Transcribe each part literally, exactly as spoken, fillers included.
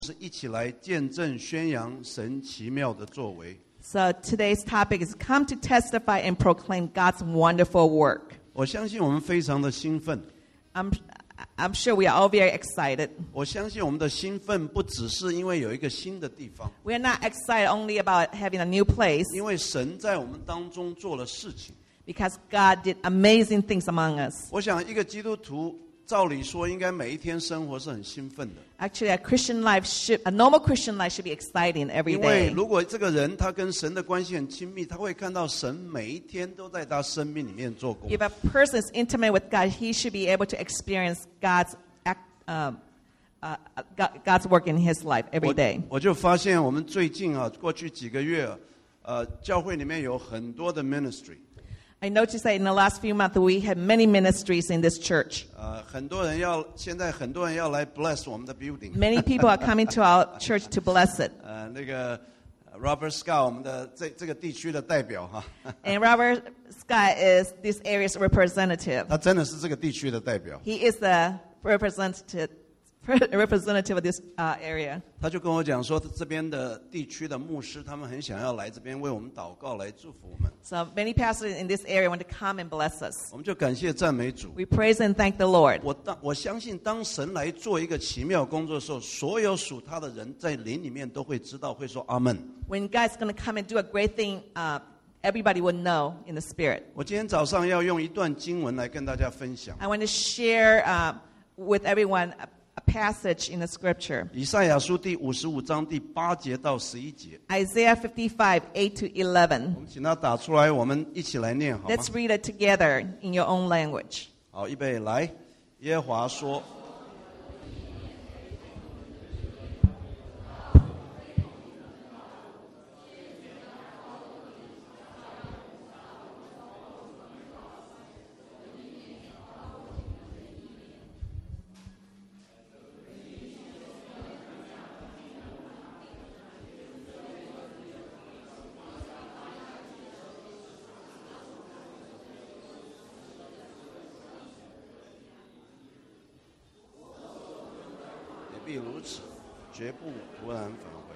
是一起来见证宣扬神奇妙的作为。 So today's topic is come to testify and proclaim God's wonderful work. 我相信我们非常的兴奋。 I'm, I'm sure we are all very excited. 我相信我们的兴奋不只是因为有一个新的地方， We're not excited only about having a new place, 因为神在我们当中做了事情。 because God did amazing things among us. 我想一个基督徒照理说应该每一天生活是很兴奋的， Actually, a Christian life should, a normal Christian life should be exciting every 因为 day. 如果这个人他跟神的关系很亲密，他会看到神每一天都在他生命里面做工。 If a person is intimate with God, he should be able to experience God's act, um, uh, God's work in his life every day. 我, 我就发现我们最近啊，过去几个月，呃，教会里面有很多的 ministry。 I noticed that in the last few months we have many ministries in this church. 呃，很多人要现在很多人要来 bless 我们的 building。 Many people are coming to our church to bless it. 呃，那个 Robert Scott 我们的这这个地区的代表哈， And Robert Scott is this area's representative. 他真的是这个地区的代表。 He is the representative representative of this uh, area. 他就跟我讲说，这边的地区的牧师，他们很想要来这边为我们祷告，来祝福我们。 So many pastors in this area want to come and bless us. 我们就感谢赞美主。 We praise and thank the Lord. 我当我相信，当神来做一个奇妙工作的时候，所有属他的人在灵里面都会知道，会说阿门。 When God's going to come and do a great thing, uh, everybody will know in the Spirit. 我今天早上要用一段经文来跟大家分享。 I want to share uh, with everyone a, a passage in the Scripture. 以赛亚书第五十五章第八节到十一节， Isaiah fifty-five, eight to eleven. 我们请他打出来，我们一起来念好吗？ Let's read it together in your own language. 好，预备来。耶和华说。 必如此，绝不突然返回。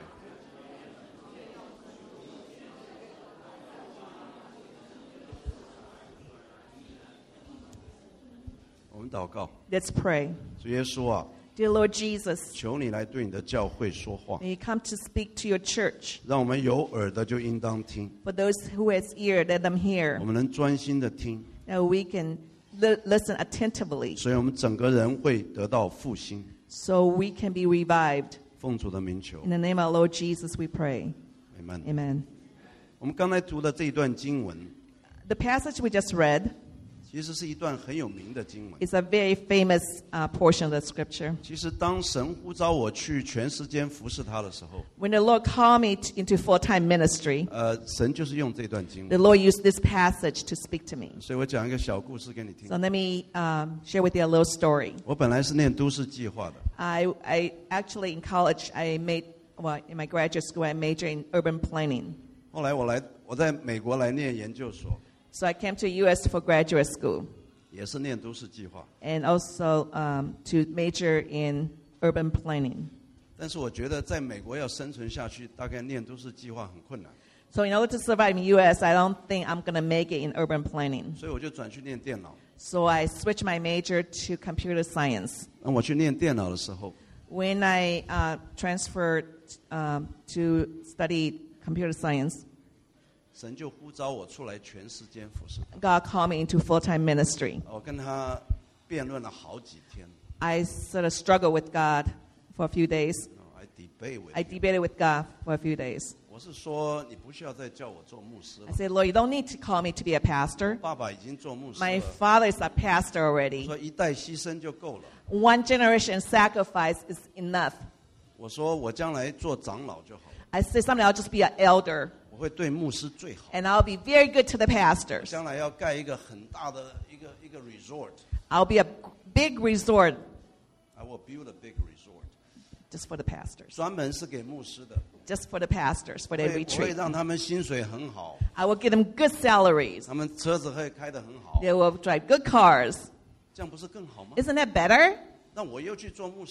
我们祷告， Let's pray. 主耶稣啊， Dear Lord Jesus, 求你来对你的教会说话， may you come to speak to your church. 让我们有耳的就应当听， For those who has ear, let them hear. 我们能专心的听， That we can li- listen attentively, 所以我们整个人会得到复兴。 so we can be revived. 奉主的名求 In the name of our Lord Jesus, we pray. ，Amen。 Amen. 我们刚才读的这一段经文， The passage we just read 其实是一段很有名的经文。 is a very famous uh, portion of the Scripture. 其实当神呼召我去全时间服侍他的时候， When the Lord called me t- into full-time ministry, 呃，神就是用这段经 the 文。 Lord used this passage to speak to me. 所以我讲一个小故事给你听 So。let me um, share with you a little story. 我本来是念都市计划的， I, I actually in college I made well in my graduate school I majored in urban planning. 后来我来我在美国来念研究所， So I came to U S for graduate school 也是念都市计划。 and also um, to major in urban planning. 但是我觉得在美国要生存下去，大概念都市计划很困难， So in order to survive in U S, I don't think I'm going to make it in urban planning. 所以我就转去念电脑。 So I switched my major to computer science. 那我去念电脑的时候， When I uh, transferred um, to study computer science, 神就呼召我出来全时间服侍。 God called me into full-time ministry. 我跟他辩论了好几天 I sort of struggled with God for a few days. ，I debate with I him。 debated with God for a few days. 我是说，你不需要再叫我做牧师 I 了。 said, Lord, you don't need to call me to be a pastor. 爸爸已经做牧师 My 了， father is a pastor 我 already. 说一代牺牲就够了。 One generation sacrifice is enough. 我说我将来做长老就好了， I said, someday I'll just be an elder 我会对牧师最好。 and I'll be very good to the pastors. 将来要盖一个很大的一个一个 resort， I'll be a big resort I will build a big resort， just for the pastors. 专门是给牧师的， Just for the pastors, for 我 their 会我会 retreat. 让他们薪水很好， I will give them good salaries. 他们车子会开得很好， They will drive good cars. 这样不是更好吗？ Isn't that better? 那我又去做牧师，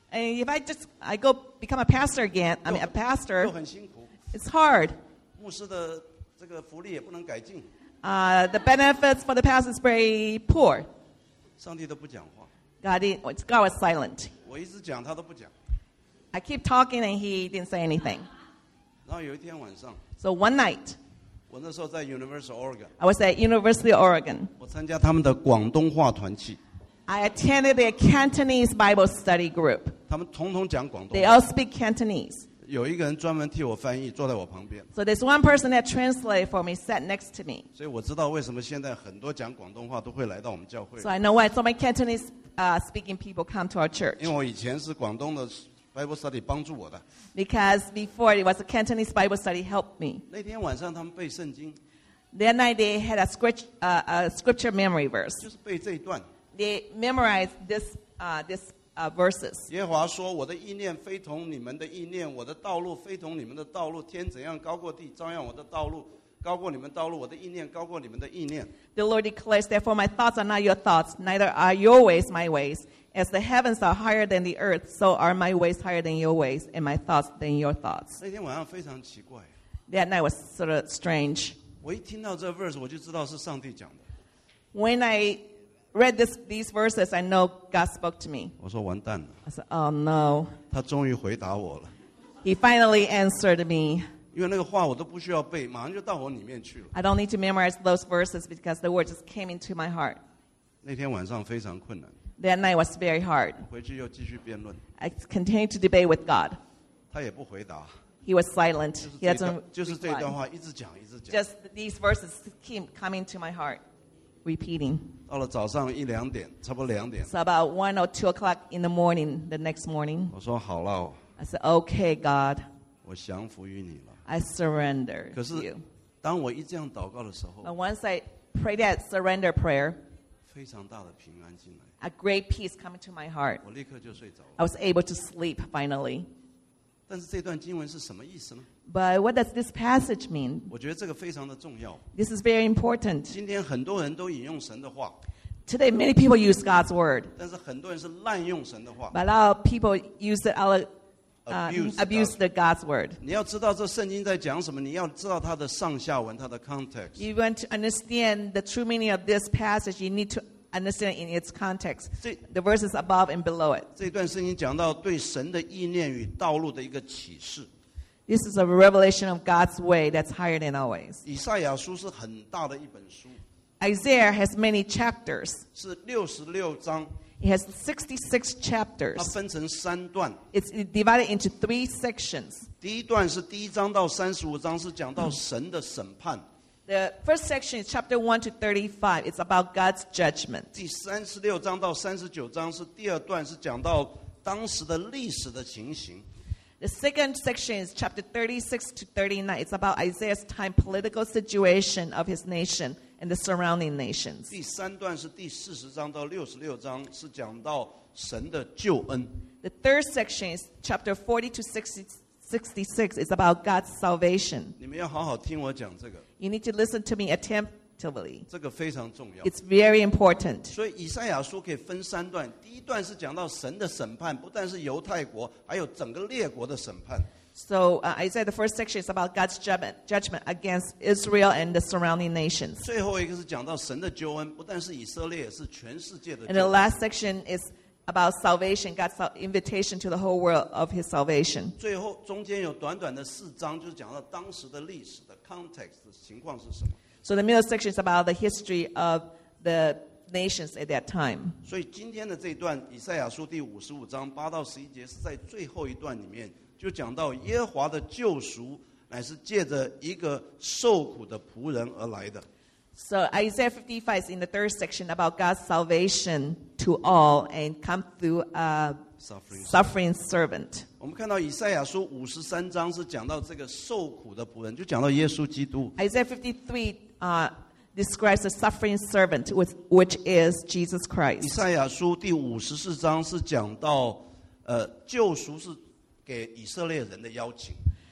And if I just I go become a pastor again, I mean a 又 pastor, 很辛苦， it's hard. 牧师的这个福利也不能改进， Uh, the benefits for the pastor is very poor. 上帝都不讲话， God, didn't- God was silent. 我一直讲他都不讲。 I keep talking and he didn't say anything. 然后有一天晚上， So one night, 我那时候在 University of Oregon， I was at University of Oregon. 我参加他们的广东话团契， I attended their Cantonese Bible study group. 他们统统讲广东 They 话。 all speak Cantonese. 有一个人专门替我翻译，坐在我旁边， So there's one person that translated for me, sat next to me. 所以我知道为什么现在很多讲广东话都会来到我们教会 So。I know why so many Cantonese uh, speaking people come to our church. 因为我以前是广东的 Bible Study 帮助我的。 Because before it was a Cantonese Bible study helped me. 那天晚上他们背圣经， That night they had a, script, uh, a scripture memory verse. 就是背这一段。 They memorized this, uh, this uh, verses. 耶和华说：“我的意念非同你们的意念，我的道路非同你们的道路。天怎样高过地，照样我的道路高过你们道路，我的意念高过你们的意念。” The Lord declares, therefore my thoughts are not your thoughts, neither are your ways my ways. As the heavens are higher than the earth, so are my ways higher than your ways, and my thoughts than your thoughts. 那天晚上非常奇怪， That night was sort of strange. 我一听到这 verse， 我就知道是上帝讲的。 When I read this, these verses, I know God spoke to me. 我说完蛋了， I said, oh no. 他终于回答我了， He finally answered me. 因为那个话我都不需要背，马上就到我里面去了。 I don't need to memorize those verses because the word just came into my heart. 那天晚上非常困难， That night was very hard. 回去又继续辩论， I continued to debate with God. 他也不回答， He was silent. 就是 He 这一段 doesn't 就是这一段 reply. 话一直讲一直讲。 Just these verses keep coming to my heart, repeating. 到了早上一两点，差不多两点， So about one or two o'clock in the morning, the next morning, 我说好了， I said, okay, God, 我降服于你了。 I surrender 可 to 是 you. 当我一这样祷告的时候， But once I prayed that surrender prayer, 非常大的平安进来， a great peace come into my heart. 我立刻就睡着了。 I was able to sleep finally. 但是这段经文是什么意思呢？ But what does this passage mean? 我觉得这个非常的重要。 This is very important. 今天很多人都引用神的话， Today, many people use God's word, 但是很多人是滥用神的话 but a lot of people use it, uh, Abuse abuse God's- the God's word. 你要知道这圣经在讲什么，你要知道它的上下文，它的 context。 You want to understand the true meaning of this passage, you need to understand in its context. 这 The verses above and below it. 这段圣经讲到对神的意念与道路的一个启示。 This is a revelation of God's way that's higher than our ways. 以赛亚书是很大的一本书， Isaiah has many chapters. 是六十六章， It has sixty-six 它 chapters. 分成三段。 It's divided into three sections. 第一段是第一章到三十五章，是讲到神的审判。 The first section is chapter one to thirty-five. It's about God's judgment. 第三十六章到三十九章是第二段，是讲到当时的历史的情形。 The second section is chapter thirty-six to thirty-nine. It's about Isaiah's time political situation of his nation and the surrounding nations. 第三段是第四十章到六十六章，是讲到神的救恩。 The third section is chapter forty to sixty, sixty-six. It's about God's salvation. 你们要好好听我讲这个， You need to listen to me attentively. 这个非常重要。 It's very important. 所以以赛亚书可以分三段，第一段是讲到神的审判，不但是犹太国，还有整个列国的审判。 So uh, Isaiah, the first section is about God's judgment, judgment against Israel and the surrounding nations. 最后一个是讲到神的救恩，不但是以色列，也是全世界的 And 救 the 恩。 last section is about salvation, God's sal- invitation to the whole world of his salvation. 最后中间有短短的四章，就是讲到当时的历史的 context 的情况是什么。 So the middle section is about the history of the nations at that time. 所以今天的这一段以赛亚书第五十五章八到十一节是在最后一段里面，就讲到耶和华的救赎乃是借着一个受苦的仆人而来的。 So Isaiah fifty-five is in the third section about God's salvation to all and come through a Suffering. suffering servant. 我们看到以赛亚书五十三章是讲到这个受苦的仆人，就讲到耶稣基督。 Isaiah fifty-three uh, describes the suffering servant, with, which is Jesus 以 Christ. 赛亚书第五十四章是讲到，呃，救赎是给以色列人的邀请。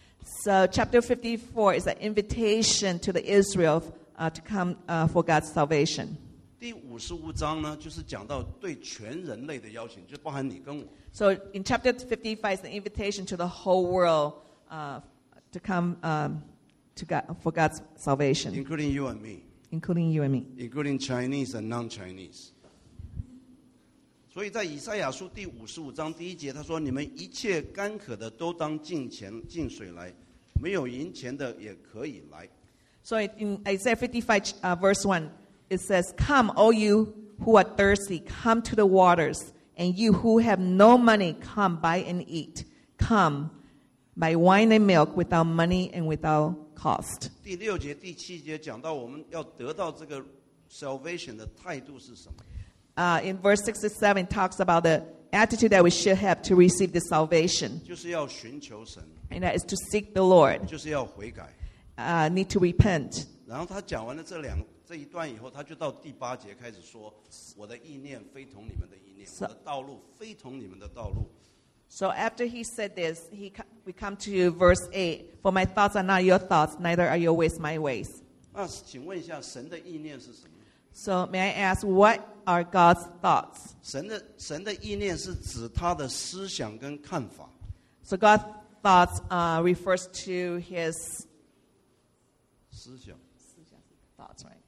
So chapter fifty-four is an invitation to the Israel uh, to come uh, for God's salvation. 第五十五章呢，就是讲到对全人类的邀请，就包含你跟我。 So in chapter fifty-five is the invitation to the whole world uh, to come um, to God, for God's salvation, including you and me, including you and me. including Chinese and non-Chinese. 所以在以赛亚书第五十五章第一节，他说：“你们一切干渴的都当进前进水来，没有银钱的也可以来。” So in Isaiah fifty-five, uh, verse one, it says, "Come, all you who are thirsty, come to the waters, and you who have no money, come buy and eat. Come, buy wine and milk without money and without cost." 第六节、第七节讲到我们要得到这个 salvation 的态度是什么？ Uh, in verse sixty-seven, it talks about the attitude that we should have to receive this salvation, 就是要寻求神， and that is to seek the Lord, 就是要悔改。 uh, need to repent. 然后他讲完了这两这一段以后，他就到第八节开始说：“我的意念非同你们的意念， So- 我的道路非同你们的道路。” So after he said this, he, co- we come to verse eight. For my thoughts are not your thoughts, neither are your ways my ways. 那请问一下，神的意念是什么？ So may I ask, what are God's thoughts? 神的神的意念是指他的思想跟看法。 So God's thoughts uh, refers to his 思想 thoughts, right?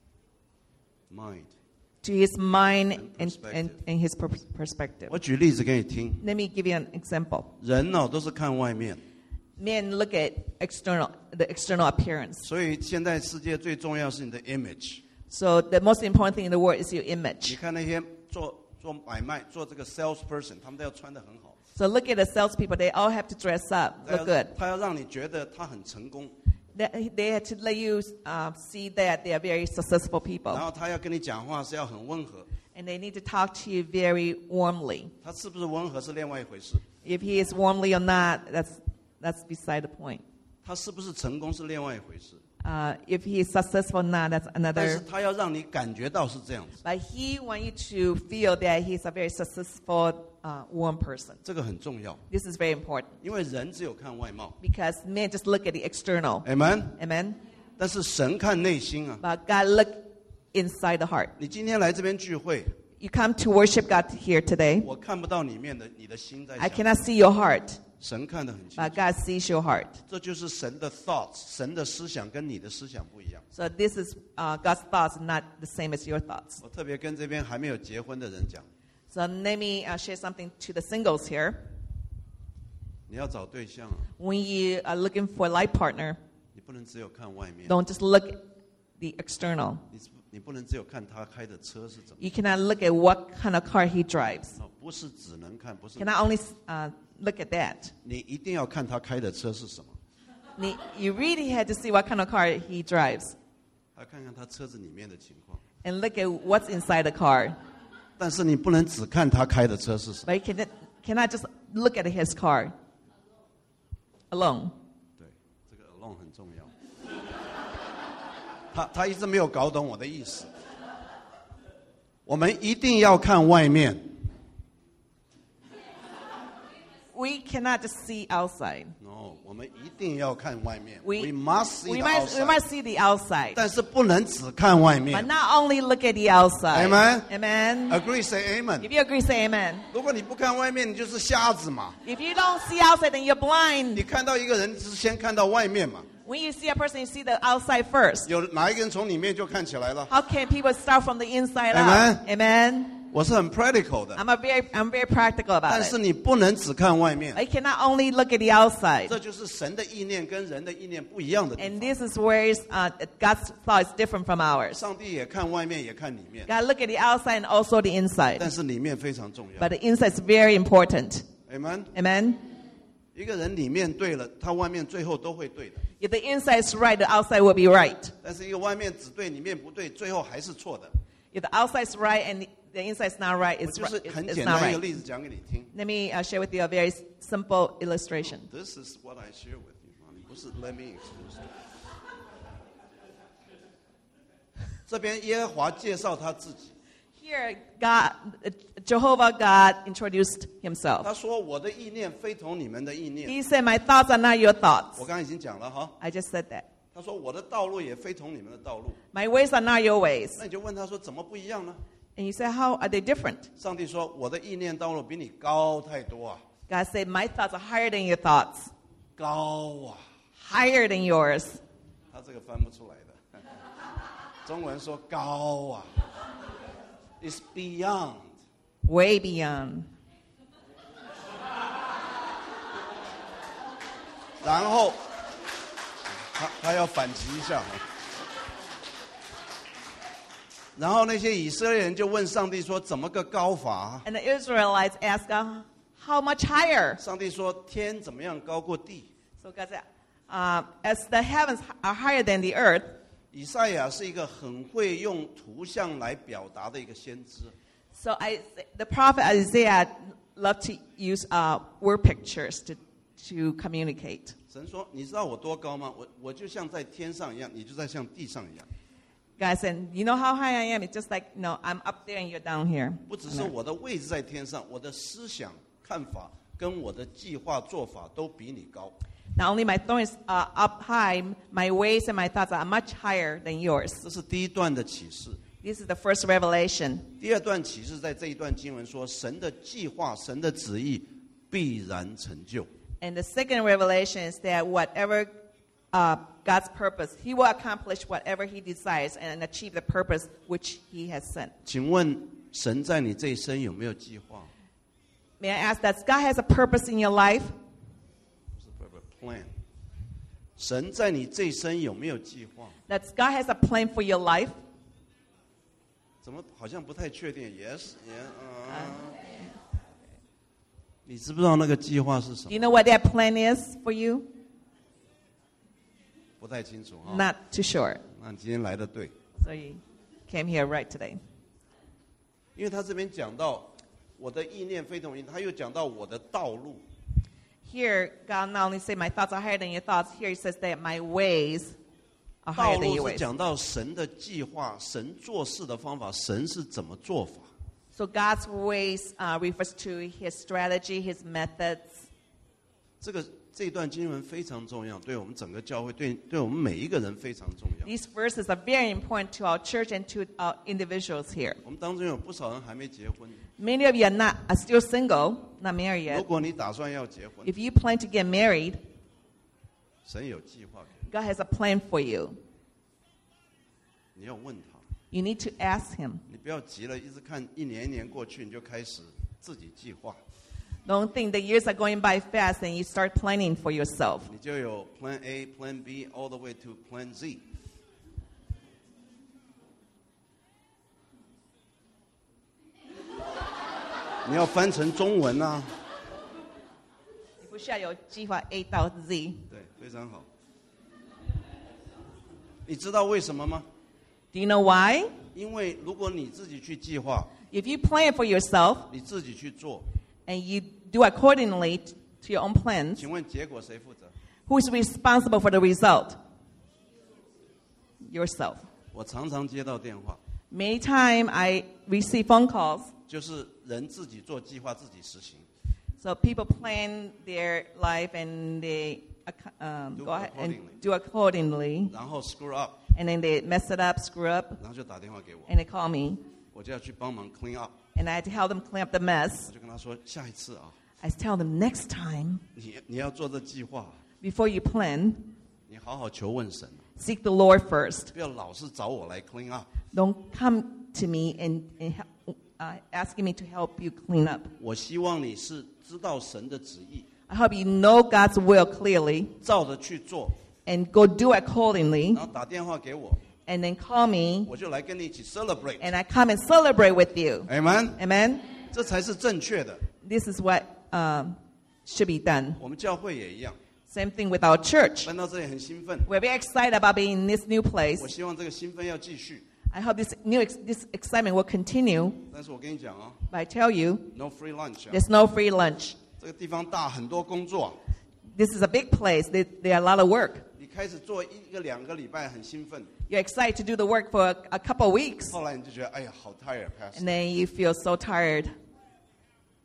mind。 To his mind And and, and, and his per- perspective. 我举例子给你听， Let me give you an example. 人哦都是看外面， Men look at external, the external appearance. 所以现在世界最重要是你的 image。 So the most important thing in the world is your 你 image. 看那些做做买卖、做这个 salesperson，他们都要穿得很好， So look at the salespeople. They all have to dress up, 他要 look good. 他要让你觉得他很成功， They, they had to let you uh, see that they are very successful 然 people. 后他要跟你讲话是要很温和， And they need to talk to you very warmly. 他是不是温和是另外一回事， If he is warmly or not, that's, that's beside the point. 他是不是成功是另外一回事， Uh, if he is successful or not, that's 但是 another. 他要让你感觉到是这样子， But he wants you to feel that he's a very successful, uh, warm person. 这个很重要， This is very important 因为人只有看外貌 because men just look at the external. ，amen。 Amen. 但是神看内心啊， But God look inside the heart. 你今天来这边聚会， You come to worship God here today. 我看不到里面的你的心在 I 想， cannot see your heart, 神看得很清 but 楚， God sees your heart. 这就是神的 thoughts，神的思想跟你的思想不一样。 So this is uh, God's thoughts, not the same as your thoughts. 我特别跟这边还没有结婚的人讲， So let me uh, share something to the singles here. 你要找对象啊， When you are looking for a life partner, 你不能只有看外面， don't just look at the external. 你你不能只有看他开的车是怎么， You cannot look at what kind of car he drives. 哦，不是只能看，不是 You，cannot only uh, look at that. 你一定要看他开的车是什么， Ne- You really had to see what kind of car he drives 还看看他车子里面的情况。 and look at what's inside the car. 但是你不能只看他开的车是什么， But you cannot, cannot just look at his car alone. 对，这个 alone 很重要。他他一直没有搞懂我的意思。我们一定要看外面， We cannot just see outside. no， 我们一定要看外面。 We, We must see we the must, we outside， must see the outside. 但是不能只看外 But 面。 not only look at the outside. Amen. Amen. Agree, say amen. If you agree, say amen. 如果你不看外面，你就是瞎子嘛。 If you don't see outside, then you're 你 blind. 看到一个人，是先看到外面嘛。 When you see a person, you see the outside first. 有哪一个人从里面就看起来了？ How can people start from the inside Amen. out? Amen. 我是很 practical 的， I'm a very, I'm very practical about 但是 it. 你不能只看外面。 I cannot only look at the outside. 这就是神的意念跟人的意念不一样的地 And 方。 this is where is, uh, God's thought is different from ours. 上帝也看外面，也看里面， God look at the outside and also the inside. 但是里面非常重要。 But the inside is very important. Amen。 Amen. 一个人里面对了，他外面最后都会对的。 If the inside is right, the outside will be right. 但是一个外面只对，里面不对，最后还是错的。 If the outside is right and the, the inside is not right, 我 it's, 就 right, 是 it's, 很 it's 简 not 单一个 right. 例子讲给你听。 Let me uh, share with you a very simple illustration. This is what I share with you. 你不是 Let me excuse you。这边耶和华介绍他自己， Here, God, uh, Jehovah God introduced himself. 他说：“我的意念非同你们的意念。 He said, my thoughts are not your ” thoughts. 我刚刚已经讲了哈， I just said that. 他说我的道路也非同你们的道路。 My ways are not your ways. 那你就问他说怎么不一样呢？ And you say, how are they different? 上帝说我的意念道路比你高太多啊， God said, my thoughts are higher than your thoughts, 高啊， higher than yours. 他这个翻不出来的。中文说高啊 ，is beyond。 Way beyond. 然后他他要反击一下。然后那些以色列人就问上帝说：“怎么个高法？” And the Israelites asked God, how much higher? 上帝说：“天怎么样高过地 So God said, uh, as the heavens are higher than the earth. ？” 以赛亚是一个很会用图像来表达的一个先知。 So I, the prophet Isaiah loved to use uh, word pictures to, to communicate. 神说：“你知道我多高吗？我我就像在天上一样，你就在像地上一样。 God said, you know how high I am? It's just like, no, I'm up there and you're down here. 不只是我的位置在天上，我的思想看法跟我的计划做法都比你高。” Not only my throne is uh, up high, my ways and my thoughts are much higher than yours. 这是第一段的启示。 This is the first revelation. 第二段启示在这一段经文说，神的计划、神的旨意必然成就。 And the second revelation is that whatever uh, God's purpose, He will accomplish whatever He desires and achieve the purpose which He has sent. 请问神在你这一生有没有计划？ May I ask that God has a purpose in your life? 不是 plan。神在你这一生有没有计划？ That God has a plan for your life? 怎么好像不太确定 ？Yes， yeah， uh, 你知不知道那个计划是什 Do 么？ you know what that plan is for you? 不太清楚哈。 Not too sure. 那你今天来的对， So you came here right today. 因为他这边讲到我的意念非同一，他又讲到我的道路。 Here, God not only said my thoughts are higher than your thoughts, here He says that my ways are 道 higher than 路 your 是 ways. 讲到神的计划，神做事的方法，神是怎么做法。 So God's ways uh, refers to His strategy, His methods. 这个这一段经文非常重要，对我们整个教会，对对我们每一个人非常重要。 These verses are very important to our church and to our individuals here. 我们当中有不少人还没结婚， Many of you are not are still single, not married 如 yet. 果你打算要结婚， If you plan to get married, 神有计划给你， God has a plan for you. 你要问他， You need to ask Him. 你不要急了，一直看一年一年过去，你就开始自己计划， Don't think the years are going by fast and you start planning for yourself. 你就有 Plan A、Plan B all the way to Plan Z。你要翻成中文啊， 你不需要有计划 A 到 Z. 对，非常好。你知道为什么吗？ Do you know why? 因为如果你自己去计划， If you plan for yourself 你自己去做， and you do accordingly to your own plans, 请问结果谁负责？ who is responsible for the result? Yourself. 我常常接到电话， Many times I receive phone calls. 就是人自己做计划，自己实行。 So people plan their life and they um, Do go ahead and accordingly. do accordingly. 然后 screw up， And then they mess it up, screw up, 然后就打电话给我， and they call me. 我就要去帮忙 clean up。 And I had to help them clean up the mess. 我就跟他说，下一次啊， I tell them next time, 你你要做这计划， before you plan, 你好好求问神， seek the Lord first. 不要老是找我来 clean up。 Don't come to me and, and help, uh, asking me to help you clean up. 我希望你是知道神的旨意， I hope you know God's will clearly 照着去做， and go do accordingly. 然后打电话给我， And then call me 我就来跟你一起 celebrate。 and I come and celebrate with you. Amen， Amen? 这才是正确的。 This is what um, should be done. 我们教会也一样， Same thing with our church. 搬到这里很兴奋， We're very excited about being in this new place. 我希望这个兴奋要继续。 I hope this new ex- this excitement will continue. 但是我跟你讲啊 But I tell you, ，no free lunch 啊， there's no free lunch. 这个地方大，很多工作啊。 This is a big place. There, there are a lot of work. 你开始做一个两个礼拜很兴奋， You're excited to do the work for a, a couple of weeks. 后来你就觉得哎呀好 tired， And pastor。 then you feel so tired.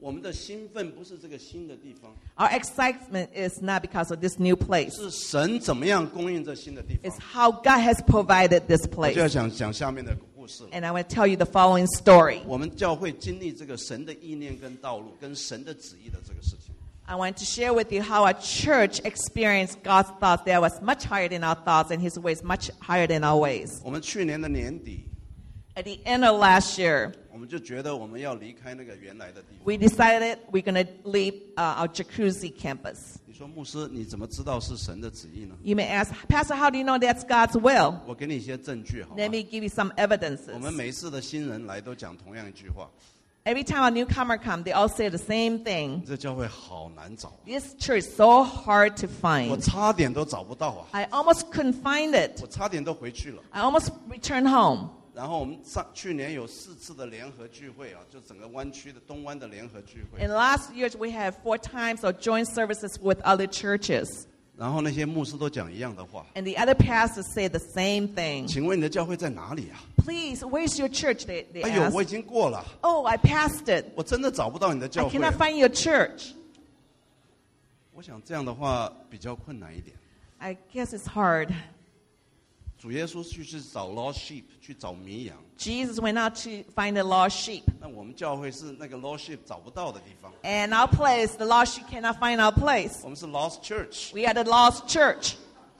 我们的兴奋不是这个新的地方， Our excitement is not because of this new place. 是神怎么样供应这新的地方 It's。how God has provided this 我就要 place. 讲讲下面的故事了。 And I want to tell you the following story. 我们教会经历这个神的意念跟道路，跟神的旨意的这个事情。 I want to share with you how our church experienced God's thoughts that was much higher than our thoughts and His ways much higher than our ways. 我们去年的年底， At the end of last year, 我们就觉得我们要离开那个原来的地方。 we decided we're going to leave uh, our Jacuzzi campus. 你说牧师，你怎么知道是神的旨意呢？ You may ask, Pastor, how do you know that's God's will? 我给你一些证据好吗 Let？me give you some 我们 evidences. 每次的新人来都讲同样一句话： Every time a newcomer comes, they all say the same thing. 这教会好难找， This church is so hard to 我 find. 差点都找不到啊， I almost couldn't find it. 我差点都回去了。 I almost returned home. 然后我们上去年有四次的联合聚会啊，就整个湾区的东湾的联合聚会。 In last years, we had four times of joint services with other churches. 然后那些牧师都讲一样的话。 And the other pastors say the same thing. 请问你的教会在哪里啊？ Please, where's your church? They, they 哎呦， ask. 我已经过了， Oh, I passed it. 我真的找不到你的 I 教会。 cannot find your church. 我想这样的话比较困难一点。 I guess it's hard. 主耶稣去是找 lost sheep， 去找迷羊。 Jesus went out to find the lost sheep. 那我们教会是那个 lost sheep 找不到的地方， And our place, the lost sheep cannot find our place. 我们是 lost church。 We are the lost church.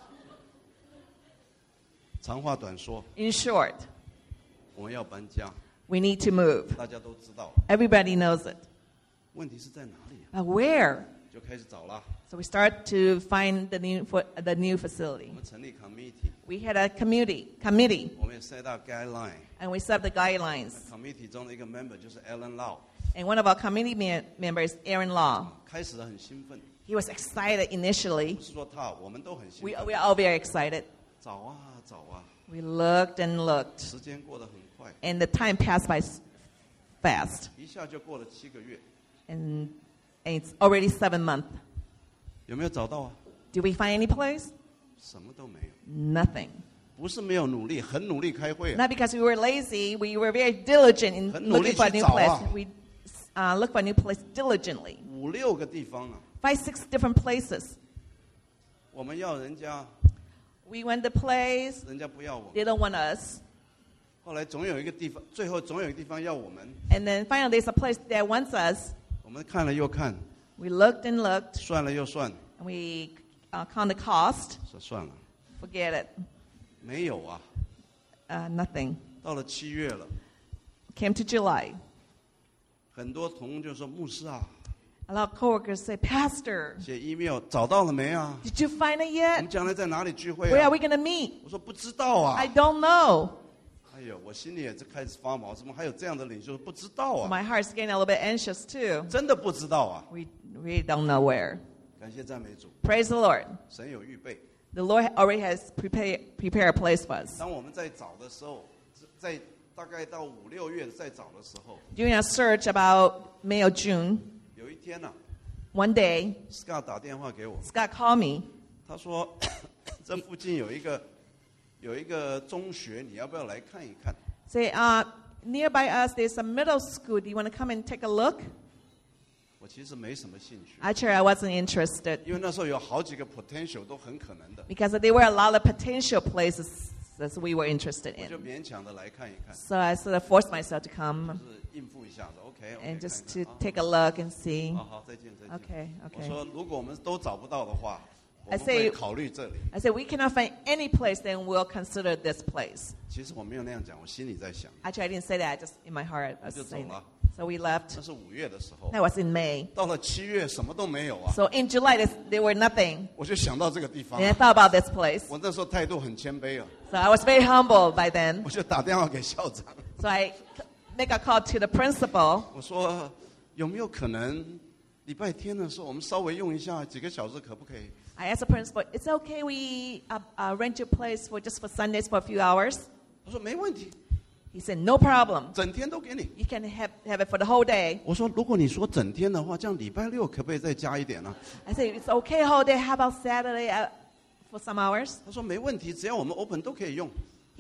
长话短说， In short, 我们要搬家， we need to move. 大家都知道。 Everybody knows it. 问题是在哪里啊？ But where? 就开始找啦。 So we start to find the new for, the new 我 facility. 们成立 committee， We had a committee, committee, 我们也 set up guideline。 and we set up the guidelines. committee 中的一个 member 就是 Alan Lau， And one of our committee man, members, Aaron Law, 开始很兴奋， he was excited initially. 不是说他，我们都很兴 We, 奋。 we are all very excited. 找啊找啊， We looked and looked, 时间过得很快， and the time passed by s- fast. 一下就过了七个月， And, and it's already seven months. 有没有找到啊？ Did we find any place? 什么都没有， Nothing. 不是没有努力，很努力开会啊。 Not because we were lazy, we were very diligent in 很努力 looking for a 去 new 找啊。 place. We uh, looked for a new place diligently. 五六个地方啊， Five, six different places. 我们要人家， We went the place, 人家不要我。 they don't want us. 后来总有一个地方，最后总有一个地方要我们。 And then finally there's a place that wants us. 我们看了又看， We looked and looked, 算了又算， and we uh, count the cost. 说算了， Forget it. 没有啊。 Uh, nothing. 到了七月了， Came to July. 很多同工就说：“牧师啊， A lot of coworkers say, Pastor, 写 email 找到了没啊？ did you find it 我 yet? 们将来在哪里聚会 Where are 啊 we going to meet?？” 我说：“不知道啊。 I don't know. 哎呦，我心里也是开始发毛，怎么还有这样的领袖不知道啊？ My heart's getting a little bit anxious too. 真的不知道啊！ We really don't know where. 感谢赞美主， Praise the Lord. 神有预备。 The Lord already has prepared prepare a place for us. 当我们在找的时候，在大概到五六月在找的时候， During our search about May or June, 有一天呢、啊、 one day, ，Scott 打电话给我， Scott called me. 他说这附近有一个有一个中学，你要不要来看一看？ Say, uh, nearby us, there's a middle school. Do you want to come and take a look? 我其实没什么兴趣， Actually, I wasn't interested 因为那时候有好几个 potential 都很可能的， because there were a lot of potential places that we were interested 我就 in. 勉强的来看一看， So I sort of forced myself to come 就是应付一下子。OK，, okay and just 看一 to 看 take a look and see. 好好，再见再见。 Okay, 我 okay. 说如果我们都找不到的话，我 I 们 say- 会考虑这里。 I said, we cannot find any place, then we'll consider this place. 其实我没有那样讲，我心里在想， Actually, I didn't say that. Just in my heart, I was 就走 saying 了。 that. So we left. 那是五月的时候， That was in May. 到了七月什么都没有啊， So in July, there's- there were nothing. 我就想到这个地方 And。I thought about this place. 我那时候态度很谦卑啊， So I was very humble by then. 我就打电话给校长， So I make a call to the principal. 我说有没有可能礼拜天的时候我们稍微用一下几个小时，可不可以？ I asked the principal, it's okay we uh, uh, rent your place for just for Sundays for a few hours? 他说没问题， He said, no problem. 整天都给你。 You can have, have it for the whole day. 我说如果你说整天的话，这样礼拜六可不可以再加一点呢、 I said, it's okay whole day. How about Saturday uh, for some hours? 他说没问题，只要我们 open 都可以用。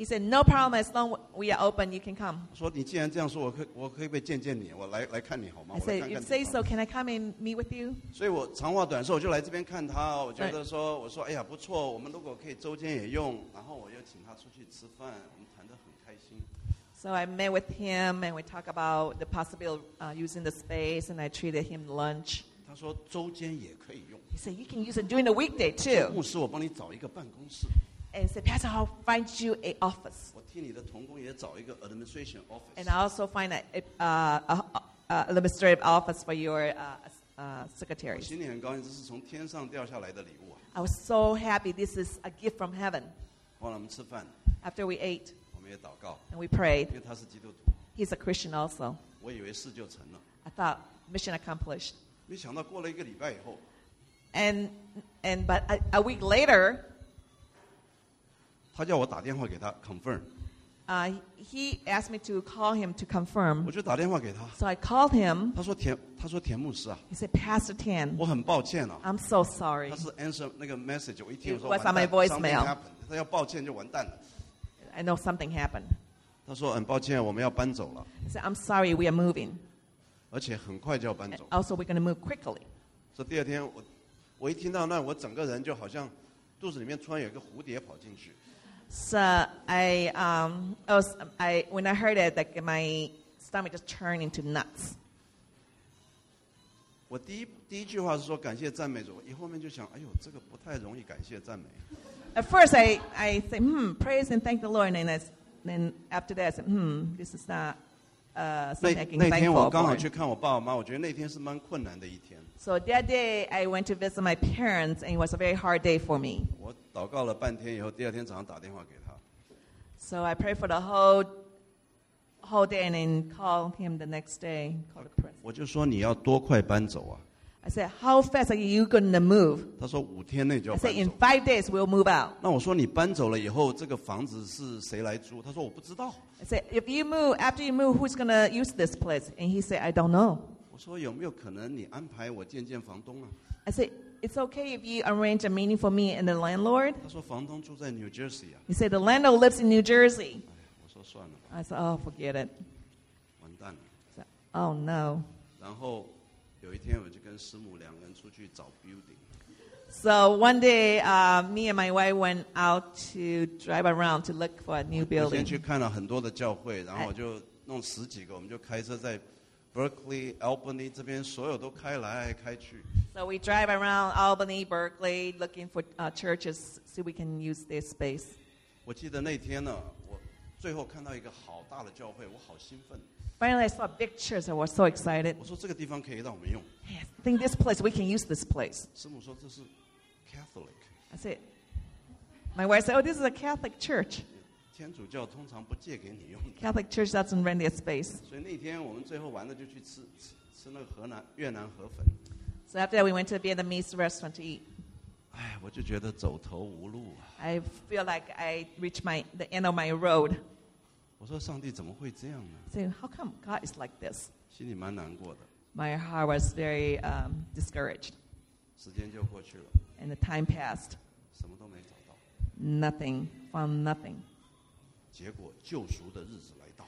He said, no problem, as long we are open, you can come. 我说你既然这样说，我可我可以不可以见见你？我来来看你好吗？ I 我来 said, 看 if 看 you say 地 so, 方。 can I come and meet with you? 所以我长话短说，我就来这边看他。我觉得说，我说哎呀不错，我们如果可以周间也用，然后我又请他出去吃饭，我们谈得很开心。 So I met with him, and we talked about the possibility of uh, using the space, and I treated him lunch. 他说周间也可以用。 He said, you can use it during the weekday, too. 牧师，我帮你找一个办公室。 And he said, Pastor, I'll find you an office. 我替你的同工也找一个 administration office。 And I also find an uh, a, a administrative office for your uh, uh, 我 secretaries. 心里很高兴，这是从天上掉下来的礼物啊！ I was so happy. This is a gift from heaven. 后来我们吃饭， After we ate 我们也祷告， and we prayed, 因为他是基督徒， he's a Christian also. 我以为事就成了， I thought, mission accomplished. 没想到过了一个礼拜以后， And, and but a, a week later, 他叫我打电话给他 confirm， uh, he asked me to call him to confirm. 我就打电话给他， So I called him. 他说田他说田牧师啊， He said, Pastor Tan, 我很抱歉啊， I'm so sorry. 他是 answer 那个 message， 我一听 It 我说 was 完 on my 蛋 voicemail. ，something happened， 他要抱歉就完蛋了。 I know something happened. 他说很抱歉，我们要搬走了， He said, I'm sorry, we are moving. 而且很快就要搬 And 走。 also, we're going to move quickly. 所以第二天我我一听到那，我整个人就好像肚子里面突然有一个蝴蝶跑进去。 So I, um, I was, I, when I heard it, like my stomach just turned into nuts. 我第一第一句话是说感谢赞美主，以后面就想，哎呦，这个不太容易感谢赞美。 At first, I, I said, hmm, praise and thank the Lord. And I, then after that, I said, hmm, this is not uh, 那 something I can 那天我 thankful 刚好 for. 去看我爸爸妈妈，我觉得那天是蛮困难的一天。 So that day, I went to visit my parents, and it was a very hard day for me. 我祷告了半天以后，第二天早上打电话给他， So I prayed for the whole whole day and then called him the next day. Called the president. 我就说你要多快搬走啊？ I said, how fast are you going to move? 他说五天内就 I 要搬 said, in 走。 five days, we'll move out. 那我说你搬走了以后，这个房子是谁来租？他说我不知道。 I said, if you move, after you move, who's going to use this place? And he said, I don't know. 我说有没有可能你安排我见见房东啊？ I said, it's okay if you arrange a meeting for me and the landlord. 他说房东住在 New Jersey 啊。 He said, the landlord lives in New Jersey. 哎，我说算了吧， I said, oh, forget it. 完蛋了。 I said, oh, no. 然后有一天我就跟师母两个人出去找 building， So one day, uh, me and my wife went out to drive around to look for a new 我先 building. 去看了很多的教会，然后我就弄十几个，我们就开车在 Berkeley、Albany 这边所有都开来开去。 So we drive around Albany, Berkeley, looking for uh, churches, see if we can use their space. 我记得那天呢，我最后看到一个好大的教会，我好兴奋。 Finally, I saw a big church. I was so excited. 我说这个地方可以让我们用。 Hey, I think this place, we can use this place. 师母说这是 Catholic， I said, my wife said, oh, this is a Catholic church. 天主教通常不借给你用的。 Catholic church doesn't rent their space. 所以那天我们最后完了就去吃吃吃那个河南越南河粉。 So after that, we went to a Vietnamese restaurant to eat. 哎，我就觉得走投无路啊！ I feel like I reached my, the end of my road. 我说上帝怎么会这样呢？ I said, how come God is like this? 心里蛮难过的。 My heart was very um, discouraged. 时间就过去了， And the time passed. 什么都没找到。 Nothing, found nothing. 结果救赎的日子来到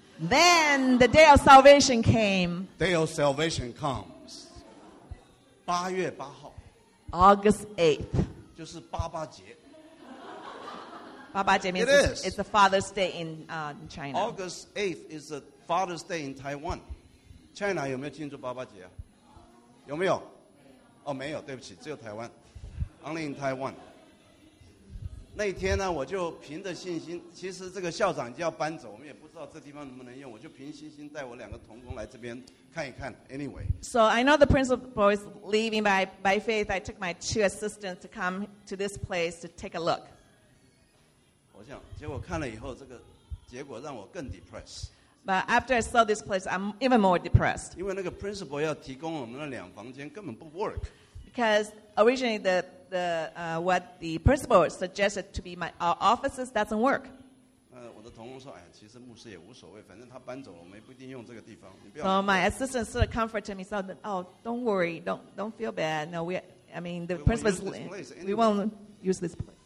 Then the day of salvation came, ，Day of Salvation comes。八月八号 August eighth. 就是八八节 Baba Jie means It it's, is. it's the Father's Day in, uh, in China. ，August eighth is the Father's Day in Taiwan。China 有没有庆祝八八节啊？有没有？哦，没有，对不起，只有台湾。Only in Taiwan。那一天呢，我就凭着信心，其实这个校长已经要搬走，我们也不知道这地方能不能用，我就凭信心带我两个同工来这边看一看。Anyway， So I know the principal is leaving, but by, by faith, I took my two assistants to come to this place to take a look. 我想，结果看了以后，这个结果让我更 depressed， But after I saw this place, I'm even more depressed 因为那个 principal 要提供我们的两房间根本不 work。 because originally the, the, uh, what the principal suggested to be my our offices doesn't work. 呃，我的同工说，哎呀，其实牧师也无所谓，反正他搬走了，我们也不一定用这个地方，你不要。 So my assistant sort of comforted me, said, "Oh, don't worry, don't don't feel bad. No, we, I mean, the We won't principal, use this place we anyway." won't use this place."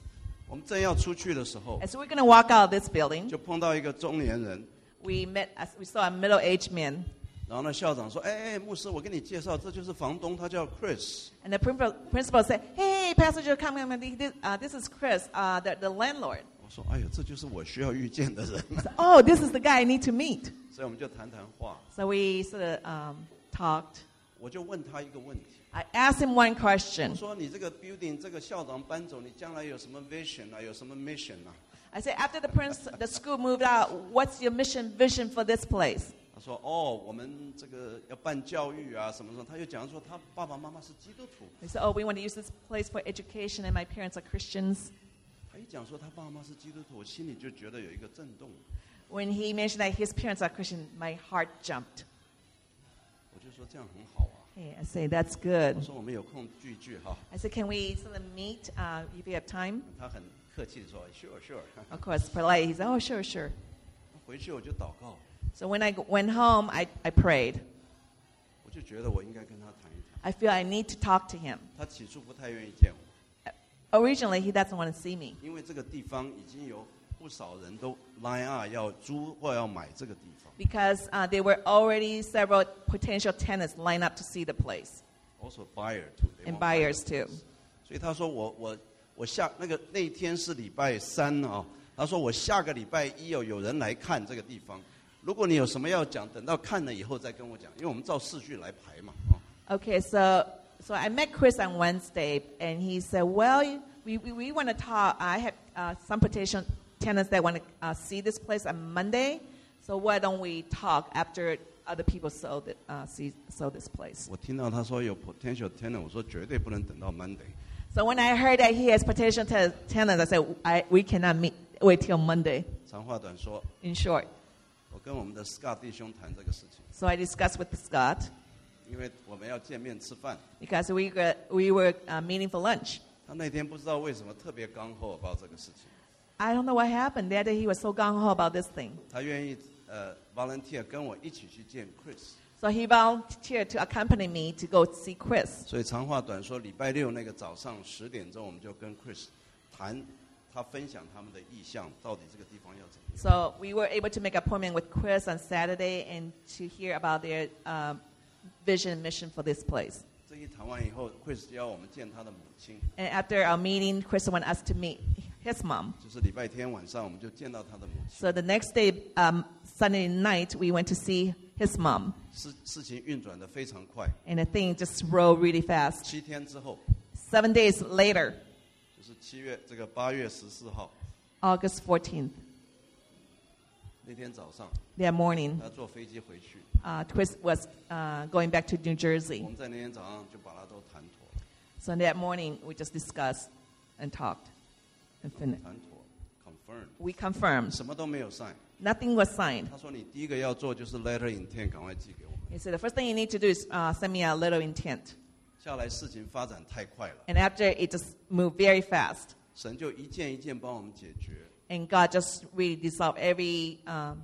我们正要出去的时候， As we're going to walk out of this building, 就碰到一个中年人， we met, as we saw a middle-aged man. 然后呢，校长说：“哎哎，牧师，我给你介绍，这就是房东，他叫 Chris。” And the principal, principal said, hey, Pastor Joe, come, come, this, uh, this is Chris, uh, the, the landlord. 我说：“哎呦，这就是我需要遇见的人。” So, oh, this is the guy I need to meet. 所以我们就谈谈话。 So we sort of um, talked. 我就问他一个问题， I asked him one 我 question. 说：“你这个 building 这个校长搬走，你将来有什么 vision 啊？有什么 mission 啊？” I said, after the, prince, the school moved out, what's your mission, vision for this place? 他说：“哦，我们这个要办教育啊，什么什么。”他又讲说他爸爸妈妈是基督徒。 He said, oh, we want to use this place for education, and my parents are Christians. 他一讲说他爸爸妈妈是基督徒，我心里就觉得有一个震动。 When he mentioned that his parents are Christian, my heart jumped. 我就说这样很好啊。 Hey, I say, that's good. 我说我们有空聚一聚哈。 I said, can we sort of meet uh, if you have time? 他很客气的说 ：“Sure, sure。” Of course, polite. He said, oh, sure, sure. 回去我就祷告， So when I g- went home, I, I prayed. 我就觉得我应该跟他谈一谈。 I feel I need to talk to him. 他起初不太愿意见我， Originally, he doesn't want to see me 因为这个地方已经有不少人都 line up 要租或要买这个地方。 because uh, there were already several potential tenants lined up to see the place, Also buyer too. they and want buy buyers the too. place. 所以他说我我我下那个那天是礼拜三啊、他说我下个礼拜一有有人来看这个地方，如果你有什么要讲，等到看了以后再跟我讲，因为我们照次序来排嘛啊。 Okay, so so I met Chris on Wednesday, and he said, well, we, we, we want to talk. I have uh, some potential tenants that want to uh, see this place on Monday, so why don't we talk after other people saw, that, uh, see, saw this place? 我听到他说有 potential tenant， 我说绝对不能等到 Monday。 So when I heard that he has potential te- tenants, I said, I, we cannot meet, wait till Monday, 长话短说， in short. 我跟我们的 Scott 弟兄谈这个事情， So I discussed with Scott, 因为我们要见面吃饭。 because we, got, we were uh, meeting for lunch. 他那天不知道为什么特别刚厚报这个事情， I don't know what happened. That day he was so gung-ho about this thing. 他愿意呃 volunteer 跟我一起去见 Chris。 So he volunteered to accompany me to go see Chris. 所以长话短说，礼拜六那个早上十点钟，我们就跟 Chris 谈，他分享他们的意向，到底这个地方要怎么样。 So we were able to make an appointment with Chris on Saturday and to hear about their uh, vision and mission for this place. 这一谈完以后 ，Chris 邀我们见他的母亲， And after our meeting, Chris wanted us to meet his mom. 就是礼拜天晚上我们就见到他的母亲。 So the next day, um, Sunday night, we went to see his mom. 事事情运转的非常快， And the thing just rolled really fast. 七天之后， Seven days later, 就是七月这个八月十四号 August fourteenth, 那天早上， that morning, 他坐飞机回去， uh, Chris was uh, going back to New 我 Jersey. 们在那天早上就把他都谈妥了， So that morning, we just discussed and talked and finished. 谈妥 confirmed， We confirmed. 什么都没有 sign。 Nothing was signed. 他说你第一个要做就是 letter intent， 赶快寄给我们。 He said, the first thing you need to do is uh, send me a letter of intent. 下来事情发展太快了， And after it just moved very fast. 神就一件一件帮我们解决。 And God just really dissolved every, um,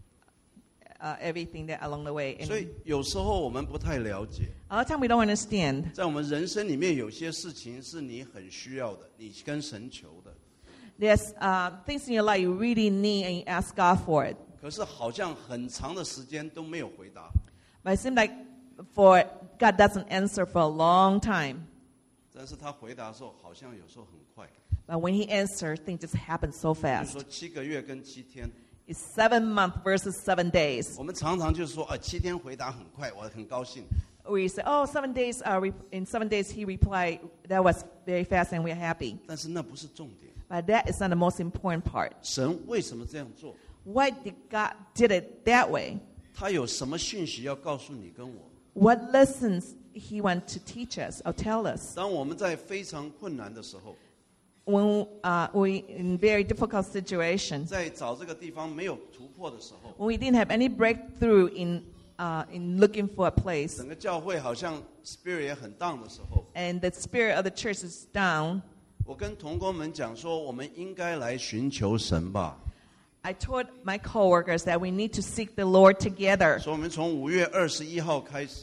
uh, everything that along the way. 所以 And 有时候我们不太了解， a lot of time we don't understand. 在我们人生里面有些事情是你很需要的，你跟神求的， There's uh, things in your life you really need and you ask God for it. 可是好像很长的时间都没有回答。 But it seems like for God doesn't answer for a long time. 但是他回答的时候，好像有时候很快， But when he answers, things just happen so 就是 fast. 说七个月跟七天， It's seven months versus seven days. 我们常常就是说，啊，七天回答很快，我很高兴。 We say, oh, seven days, uh, re- in seven days he replied, that was very fast and we're happy. 但是那不是重点， But that is not the most important part. 神为什么这样做？ Why did God did it that way? 他有什么讯息要告诉你跟我？ What lessons he wants to teach us or tell us? 当我们在非常困难的时候， When uh, we in very difficult situations, 在找这个地方没有突破的时候， when we didn't have any breakthrough in uh, in looking for a place, 整个教会好像 spirit 也很 down 的时候， and the spirit of the church is down, 我跟同工们讲说，我们应该来寻求神吧。 I told my coworkers that we need to seek the Lord together. 所以我们从五月二十一号开始，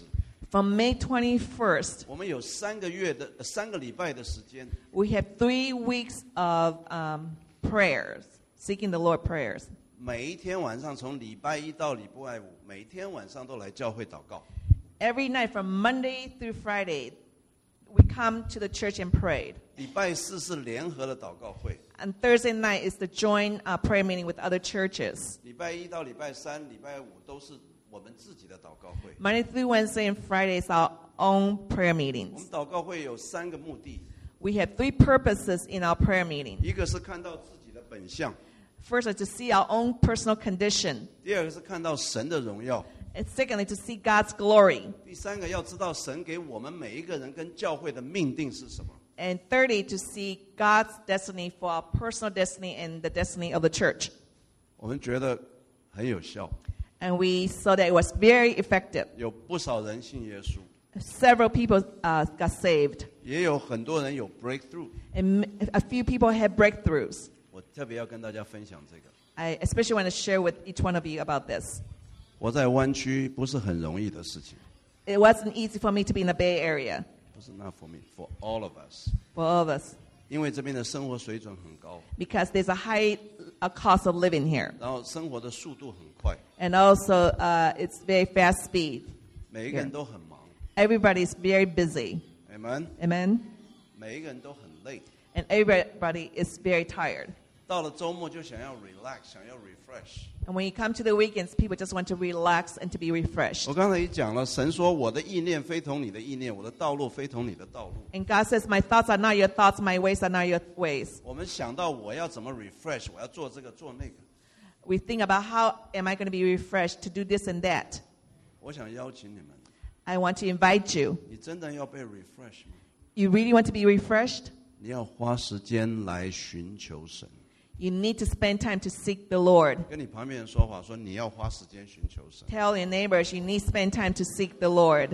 From May twenty-first, 我们有三个月的、呃、三个礼拜的时间， we have three weeks of um, prayers, seeking the Lord prayers. 每一天晚上从礼拜一到礼拜五，每天晚上都来教会祷告。 Every night from Monday through Friday, we come to the church and prayed. 礼拜四是联合的祷告会， And Thursday night is the joint uh, prayer meeting with other churches. 礼拜一到礼拜三、礼拜五都是我们自己的祷告会。 Monday through Wednesday and Friday is our own prayer 我 meetings. 们祷告会有三个目的， We have three purposes in our prayer meeting. 一个是看到自己的本相， First is to see our own personal condition. 第二个是看到神的荣耀， And secondly, to see God's glory. 第三个要知道神给我们每一个人跟教会的命定是什么。 And thirdly, to see God's destiny for our personal destiny and the destiny of the church. 我们觉得很有效， And we saw that it was very effective. 有不少人信耶稣， Several people uh, got saved. 也有很多人有 breakthrough。 And a few people had breakthroughs. 我特别要跟大家分享这个。 I especially want to share with each one of you about this. 我在湾区不是很容易的事情， It wasn't easy for me to be in the Bay Area, 不是 not for me, for all of us， for all of us, 因为这边的生活水准很高， because there's a high uh, cost of living here. 然后生活的速度很快， And also, uh, it's very fast speed. 每一个人都很忙 Everybody's very busy. ，Amen， Amen? 每一个人都很累。 And everybody is very tired. 到了周末就想要 relax， 想要 refresh。 And when you come to the weekends, people just want to relax and to be refreshed. 我刚才也讲了，神说我的意念非同你的意念，我的道路非同你的道路。 And God says, my thoughts are not your thoughts, my ways are not your ways. 我们想到我要怎么 refresh， 我要做这个做那个。 We think about how am I going to be refreshed to do this and that. 我想邀请你们， I want to invite you. 你真的要被 refresh 吗？ You really want to be refreshed? 你要花时间来寻求神。 You need to spend time to seek the Lord. 跟你旁边人说话，说你要花时间寻求神。 Tell your neighbors you need to spend time to seek the Lord.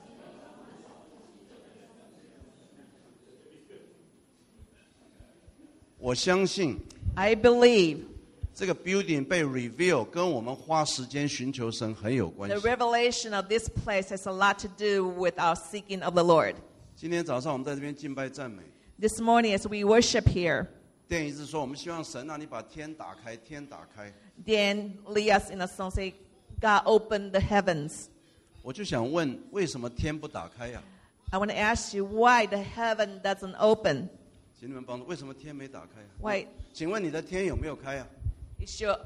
我相信 I believe 这个 building 被 reveal 跟我们花时间寻求神很有关 the 系。 revelation of this place has a lot to do with our seeking of the Lord. 今天早上我们在这边敬拜赞美， This morning as we worship here, 电一直说我们希望神让你把天打开，天打开。 Dan lead us in a song say, God opened the heavens. 我就想问，为什么天不打开呀、 I want to ask you why the heaven doesn't open. 请你们帮助，为什么天没打开呀、 Why 请问你的天有没有开呀、 is your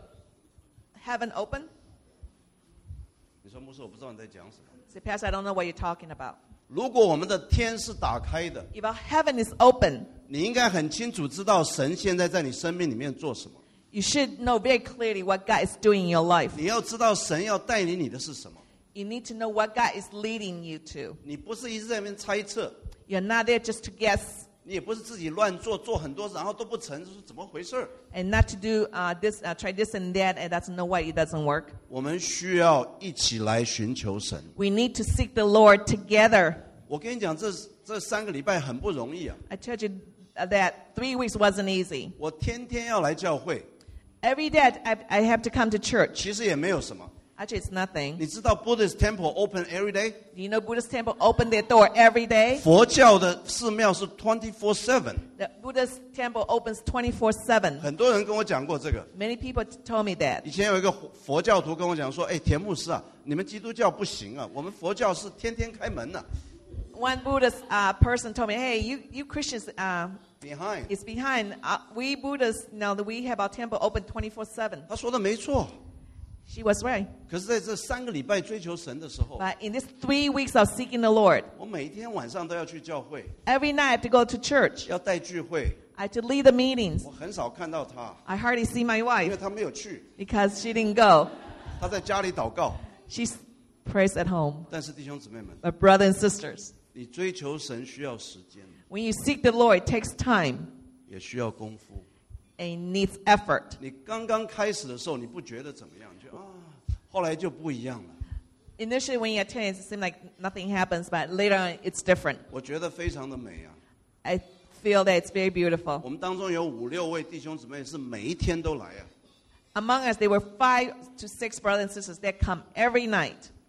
heaven open? 你说牧师，我不知道你在讲什么。 Say, Pastor, I don't know what you're talking about. 如果我们的天是打开的， If our heaven is open, 你应该很清楚知道神现在在你生命里面做什么。 you should know very clearly what God is doing in your life. 你要知道神要带领你的是什么。 You need to know what God is leading you to. 你不是一直在那边猜测， You're not there just to guess 你也不是自己乱做，做很多然后都不成，这是怎么回事？ and not to do uh, this, uh, try this and that, and doesn't know why it doesn't work. 我们需要一起来寻求神。 We need to seek the Lord together. 我跟你讲，这这三个礼拜很不容易啊！ I told you that three weeks wasn't easy. 我天天要来教会， Every day I, I have to come to church. 其实也没有什么。 Actually, it's nothing. 你知道 Buddhist temple open every day？ Do you know Buddhist temple open their door every day? 佛教的寺庙是 twenty-four seven。 The Buddhist temple opens twenty-four seven. 很多人跟我讲过这个。 Many people told me that. 以前有一个佛教徒跟我讲说：“哎，田牧师啊，你们基督教不行啊，我们佛教是天天开门呐、啊。” One Buddhist uh, person told me, "Hey, you, you Christians, uh, Behind， it's behind. Uh, we Buddhists, now that we have our temple open twenty-four seven." 他说的没错。 She was right. 可是在这三个礼拜追求神的时候， But in these three weeks of seeking the Lord, 我每天晚上都要去教会， every night I have to go to church. 要带聚会。 I have to lead the meetings. 我很少看到他， I hardly see my 因为 wife 他没有去， because she didn't go. 他在家里祷告。 She prays at home. 但是弟兄姊妹们， But brothers and sisters, 你追求神需要时间， when you seek the Lord, it takes time 也需要功夫。 and needs effort. 你刚刚开始的时候，你不觉得怎么样？就啊，后来就不一样了。 Initially, when you attend, it seems like nothing happens, but later on, it's different. 我觉得非常的美啊。 I feel that it's very beautiful. 我们当中有五六位弟兄姊妹是每一天都来啊。 Among us, there were five to six brothers and sisters that come every night.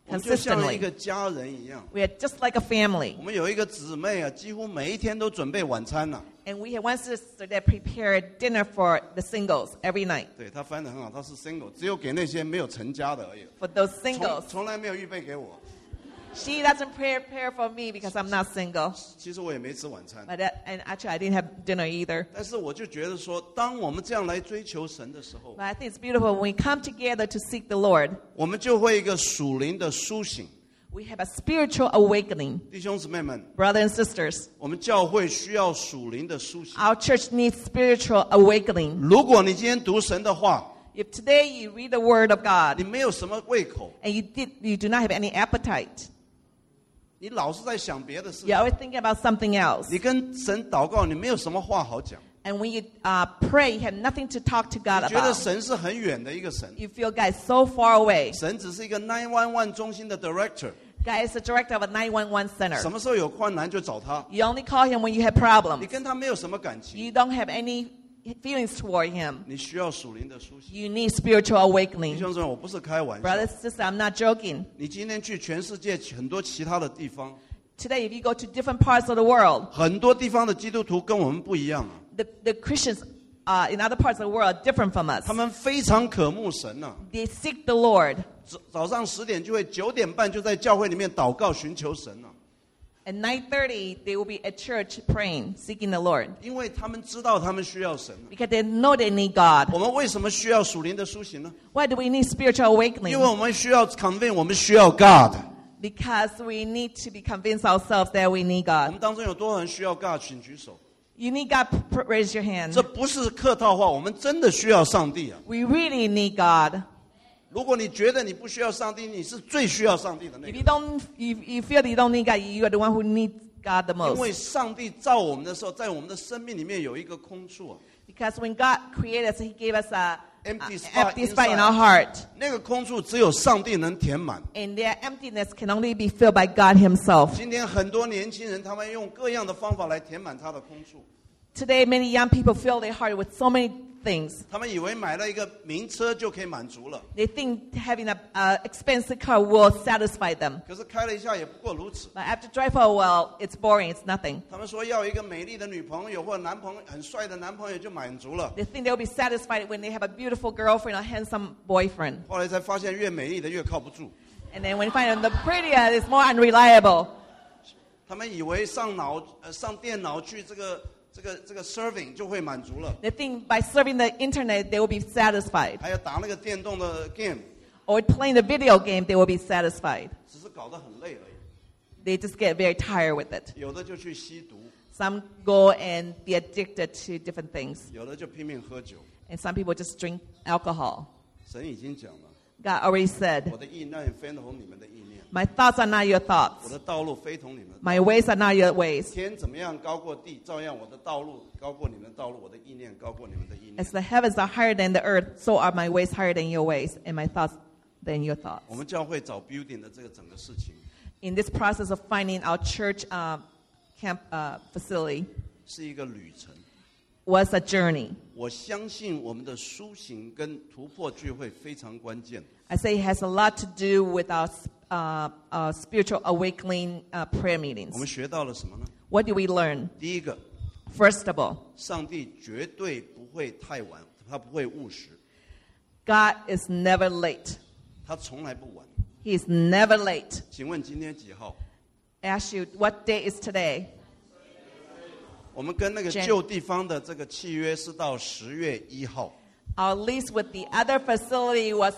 我们就像一 consistently. 个家人一样。 We are just like a family. 我们有一个姊妹啊，几乎每一天都准备晚餐了。 And we have one sister that prepared dinner for the singles every night. 对，她翻得很好，她是 single， 只有给那些没有成家的而已。 For those 从 singles. 从来没有预备给我。 She doesn't prepare for me because I'm not single. 其实我也没吃晚餐， But that, and actually, I didn't have dinner either. 但是我就觉得说，当我们这样来追求神的时候， But I think it's beautiful when we come together to seek the Lord. 我们就会一个属灵的苏醒。 We have a spiritual awakening. 弟兄姊妹们， Brothers and sisters, 我们教会需要属灵的苏醒。 our church needs spiritual awakening. 如果你今天读神的话， If today you read the Word of 你 God 没有什么胃口， and you, did, you do not have any appetite, 你老是在想别的事 you're，always thinking about something else. 你跟神祷告，你没有什么话好讲， And when you uh, pray, you have nothing to talk to God 你觉得 about. 神是很远的一个神， You feel God is so far away. 神只是一个nine one one中心的 director， God is the director of a nine one one 什 center. 么时候有困难就找他， You only call him when you have 你 problems. 跟他没有什么感情， You don't have any feelings toward him. 你需要属灵的苏醒。 You need spiritual 弟 awakening. 兄姊妹，我不是开玩笑。 Brothers and sisters, I'm not joking. 你今天去全世界很多其他的地方， Today, if you go to different parts of the world, 很多地方的基督徒跟我们不一样啊， the, the Christians uh, in other parts of the world are different from us. 他们非常渴慕神啊， They seek the Lord. 早早上十点就会，九点半就在教会里面祷告寻求神啊， At nine thirty, they will be at church praying, seeking the Lord. 因为他们知道他们需要神啊。 Because they know they need God. 我们为什么需要属灵的苏醒呢？ Why do we need spiritual 因为 awakening? 我们需要 convince 我们需要 God。 Because we need to be convinced ourselves that we need 我 God. 们当中有多少人需要 God， 请举手。 You need God, p- raise your hand. 这不是客套话，我们真的需要上帝啊！ We really need God. 如果你觉得你不需要上帝，你是最需要上帝的那 If 个 you。don't, if you feel that you don't need God, you are the one who needs God the 因为 most. 上帝造我们的时候，在我们的生命里面有一个空处啊， Because when God created us, He gave us a, a Empty spot empty spot in inside. our heart. 那个空处只有上帝能填满。 And their emptiness can only be filled by God Himself. 今天很多年轻人，他们用各样的方法来填满他的空处。 Today, many young people fill their heart with so many things. 他们以为买了一个名车就可以满足了， They think having an uh, expensive car will satisfy them. 可是开了一下也不过如此。 But after drive for a while, it's boring, it's nothing. 他们说要一个美丽的女朋友或者男朋友很帅的男朋友就满足了， They think they'll be satisfied when they have a beautiful girlfriend or handsome boyfriend. 后来才发现越美丽的越靠不住。 And then when you find them, the prettier, it's more unreliable. 他们以为上脑呃上电脑去这个这个这个 serving 就会满足了， They think by serving the internet, they will be satisfied. 还要打那个电动的 game， Or playing the video game, they will be satisfied. 只是搞得很累而已。 They just get very tired with it. 有的就去吸毒， Some go and be addicted to different things. 有的就拼命喝酒。 And some people just drink alcohol. 神已经讲了， God already said, 我的意念非同你们的意念， my thoughts are not your 我 thoughts. 的道路非同你们的道路。 My ways are not your ways. 天怎么样高过地，照样我的道路高过你们的道路，我的意念高过你们的意念 As。the heavens are higher than the earth, so are my ways higher than your ways, and my thoughts than your thoughts. 我们教会找 building 的这个整个事情， In this process of finding our church uh, camp uh, facility 是一个旅程。 was a journey. 我相信我们的苏醒跟突破聚会非常关键。 I say it has a lot to do with our, uh, our spiritual awakening uh, prayer 我 meetings. 们学到了什么呢？ What do we learn? 第一个， First of all, 上帝绝对不会太晚，他不会误时， God is never late. 他从来不晚。 He is never late. 请问今天几号？ I ask you, what day is today? 我们跟那个 Jan- 旧地方的这个契约是到十月一号， Our lease with the other facility was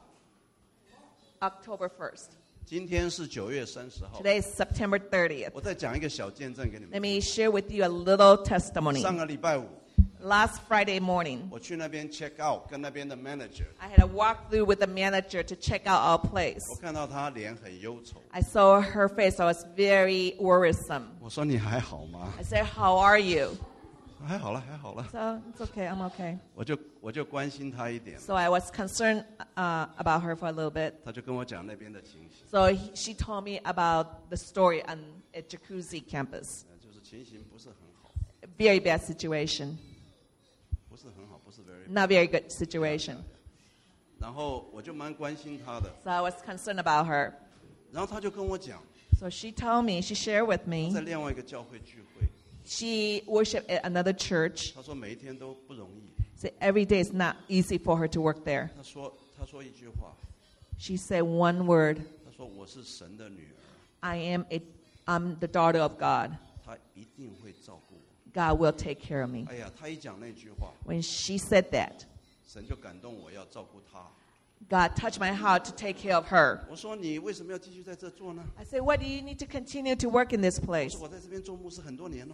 October first. 今天是九月三十号。 Today is September thirtieth. 我再讲一个小见证给你 Let 们。 me share with you a little testimony. 上个礼拜五， Last Friday morning, 我去那边 check out，跟那边的 manager， I had a walkthrough with the manager to check out our place. 我看到他脸很忧愁。 I saw her face. I was very worrisome. 我说你还好吗？ I said, how are you? 还好了，还好了。 So, it's okay. I'm okay. 我就我就关心他一点， So I was concerned uh, about her for a little bit. 他就跟我讲那边的情形， So he, she told me about the story on at Jacuzzi campus. 呃就是情形不是很好， Very bad situation. 不是很好，不是 very。 Not very good situation. 然后我就蛮关心他的， So I was concerned about her. 然后他就跟我讲， So she told me, she shared with 在 me, 另外一个教会聚会， she worshiped at another church. 他说每一天都不容易。 So every day is not easy for her to work there. 他说他说一句话， She said one word, 他说我是神的女儿， I am a, I'm the daughter of God. 他一定会照顾我。 God will take care of me. 哎呀，他一讲那句话， When she said that, 神就感动我要照顾他。 God touched my heart to take care of her. 我说你为什么要继续在这做呢？ I said, why do you need to continue to work in this 我 place? 说我在这边做牧师很多年了，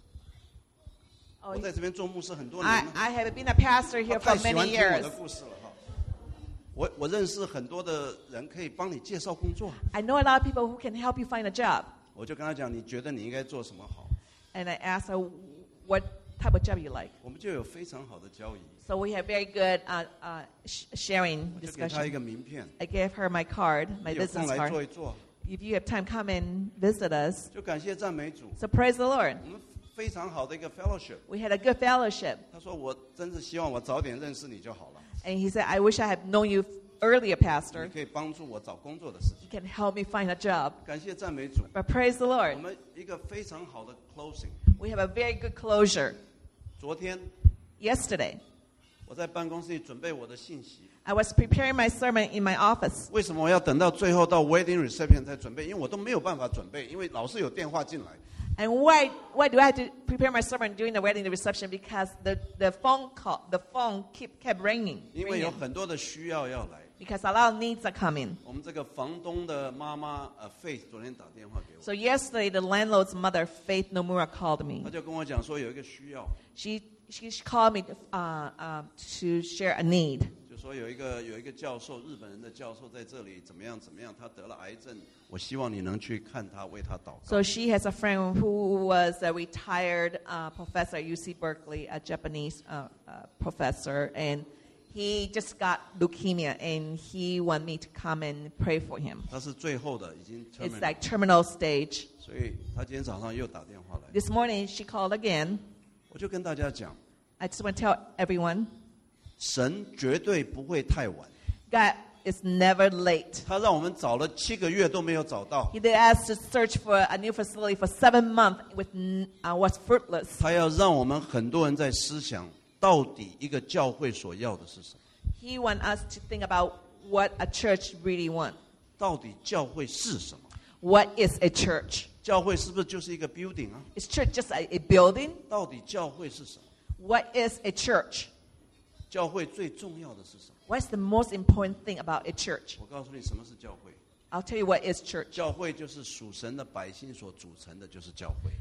Oh, 我在这边做牧师很多 I, 年了。 I have been a pastor 他 here 太 for 喜欢 many 听我 years. 的故事了哈。我我认识很多的人可以帮你介绍工作， I know a lot of people who can help you find a job. 我就跟他讲，你觉得你应该做什么好？ And I asked her, what type of job you like? 我们就有非常好的交易。 So we have very good uh, uh, sh- sharing 我就给他一 discussion. 个名片， I gave her my card, my 有空 business 来 card. 坐一坐， If you have time, come and visit us. 就感谢赞美主。 So praise the Lord. 我们非常好的一个 fellowship。 We had a good fellowship. 他说我真是希望我早点认识你就好了， And he said, I wish I had known you earlier, 你 Pastor. 可以帮助我找工作的事情。 You can help me find a job. 感谢赞美主。 But praise the 我 Lord. 们一个非常好的 closing。 We have a very good closure. 昨天 Yesterday, 我在办公室里准备我的信息。 I was preparing my sermon in my office. 为什么我要等到最后到 wedding reception 才准备？因为我都没有办法准备，因为老是有电话进来。 And why, why do I have to prepare my sermon during the wedding reception? Because the, the phone call, the phone keep, kept ringing. 因为有 ringing. 很多的需要要来。 Because a lot of needs are coming. 我们这个房东的妈妈呃 Faith 昨天打电话给我， So yesterday, the landlord's mother, Faith Nomura, called 她 me. 就跟我讲说有一个需要， She, she called me uh, uh, to share a need. 就说有一个有一个教授，日本人的教授在这里怎么样怎么样，他得了癌症，我希望你能去看他，为他祷告。 So she has a friend who was a retired uh, professor at U C Berkeley, a Japanese uh, uh, professor, and he just got leukemia, and he wanted me to come and pray for him. 他是最后的，已经 It's terminal， like terminal stage. 所以他今天早上又打电话来， This morning she called again. 我就跟大家讲， I just want to tell everyone, 神绝对不会太晚， God is never late. 他让我们找了七个月都没有找到， He did ask to search for a new facility for seven months, with n- uh, was fruitless. 他要让我们很多人在思想，到底一个教会所要的是什么？ He wants us to think about what a church really wants. 到底教会是什么？ What is a church? 教会是不是就是一个 building 啊？ Is church just a, a building? 到底教会是什么？ What is a church? 教会最重要的是什么？ What's the most important thing about a church? 我告诉你，什么是教会？ I'll tell you what is church. 教会就是属神的百姓所组成的，就是教会。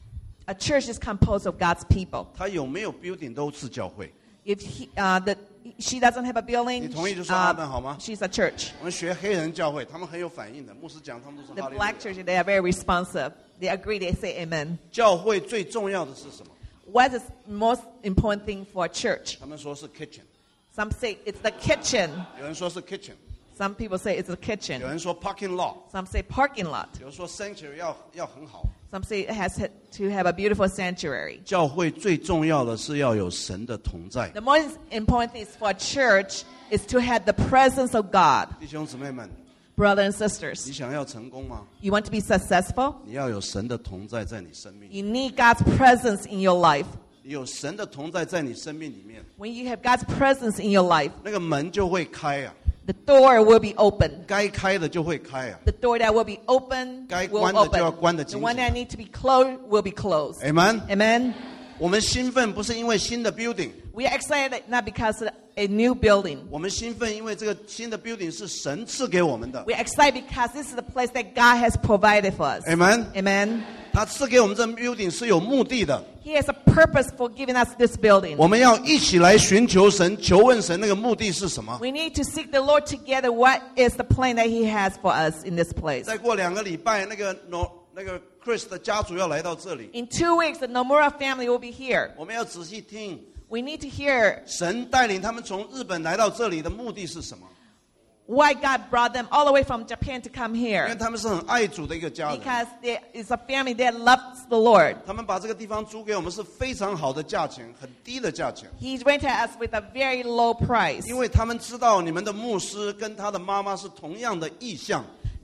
A church is composed of God's people. 它有没有 building 都是教会。 If he, uh, the, she doesn't have a building, 你同意就说 uh, 阿门好吗？ she's a church. 我们学黑人教会，他们很有反应的。牧师讲，他们都是 The 哈利路 black 亚。 church, they are very responsive. They agree, they say amen. 教会最重要的是什么？ What is the most important thing for a church? 他们说是 kitchen， Some say it's the kitchen. 有人说是 kitchen， Some people say it's the 有 kitchen. 人说 parking lot， Some say parking lot. 有人说 sanctuary 要要很好。 Some say it has to have a beautiful sanctuary. 教会最重要的是要有神的同在。 The most important thing for a church is to have the presence of God. 弟兄姊妹们， Brothers and 你 sisters, 想要成功吗？ you want to be successful? 你要有神的同在在你生命。 You need God's presence in your life. 你有神的同在在你生命里面， When you have God's presence in your life, 那个门就会开啊， the door will be open. 该开的就会开啊。 The door that will be open 该 will 关的就要 open. 关得 The 紧 one 紧 that need to be closed will be closed. Amen。 Amen. 我们兴奋不是因为新的 building， We are excited not because of a new building. 我们兴奋因为这个新的 building 是神赐给我们的。 We are excited because this is the place that God has provided for us. Amen。 Amen. 他赐给我们这 building 是有目的的， He has a purpose for giving us this building. 我们要一起来寻求神，求问神那个目的是什么。 We need to seek the Lord together. What is the plan that He has for us in this place? 再过两个礼拜，那个 no 那个 Chris 的家族要来到这里， In two weeks, the Nomura family will be here. 我们要仔细听 We need to hear 神带领他们从日本来到这里的目的是什么？ why God brought them all the way from Japan to come 因为 here. 他们是很爱主的一个家人， Because there is a family that loves the Lord. 他们把这个地方租给我们是非常好的价钱，很低的价钱。 He rented us with a very low price. 因为他们知道你们的牧师跟他的妈妈是同样的意向，